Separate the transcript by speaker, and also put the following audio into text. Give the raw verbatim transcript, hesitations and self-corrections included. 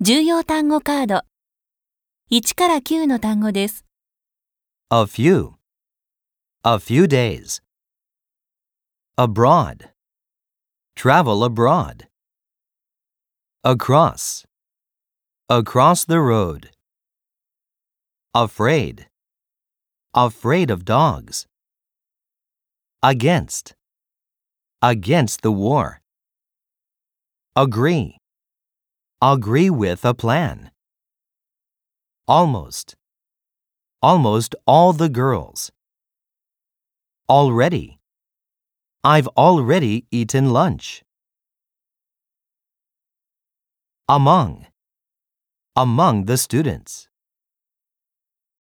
Speaker 1: 重要単語カード。いちからきゅうの単語です。
Speaker 2: A few. A few days. Abroad. Travel abroad. Across. Across the road. Afraid. Afraid of dogs. Against. Against the war. Agree. Agree with a plan. Almost. Almost all the girls. Already. I've already eaten lunch. Among. Among the students.